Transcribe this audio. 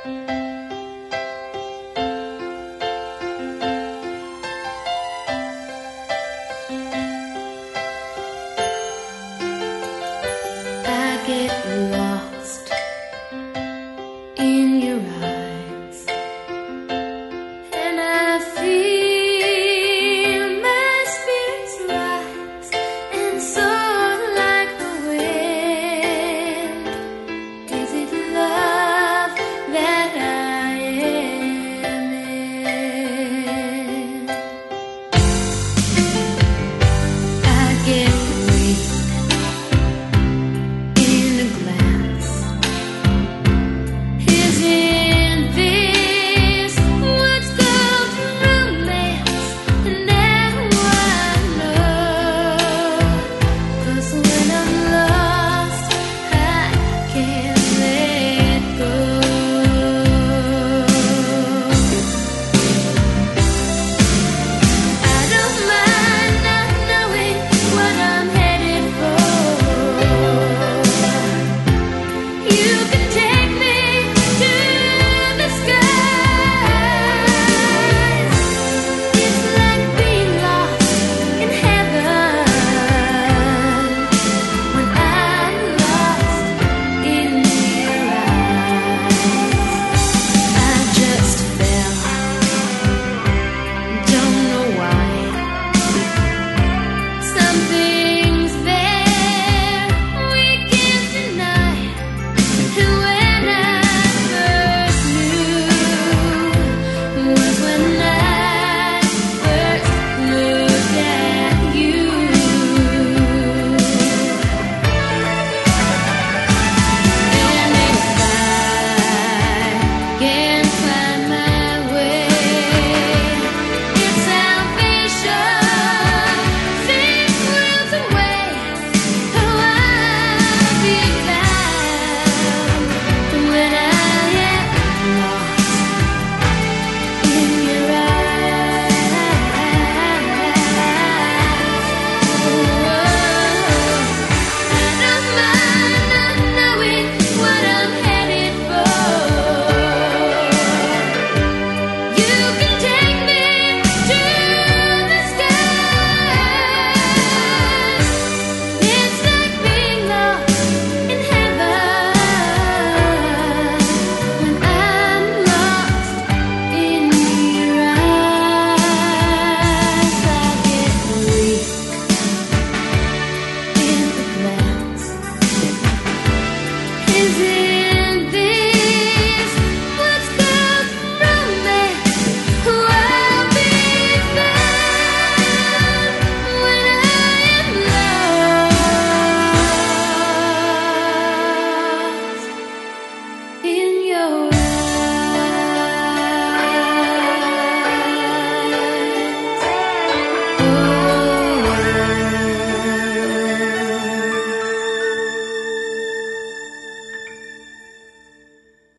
I get lost in your eyes, and I feel my spirits rise and soar like the wind. Is it love that I am in? I get weak in a glass. Isn't this what's called romance? And now I know, 'cause when I'm lost, I can't let go. I don't mind not knowing what I'm headed for. You can take me to the skies. It's like being lost in heaven when I'm lost in your eyes. I just fell, don't know why. Something's there we can't deny. And when I first knew was when I first looked at you. And if I can find my way, it's salvation. 6 worlds away, oh, I'll be found when I am lost in your eyes. I don't mind not knowing what I'm headed for. You can take me to the skies. It's like being lost in heaven when I'm lost in your eyes. I get weak in the glass. Isn't this what's called romance? Oh, I'll be found when I am lost in your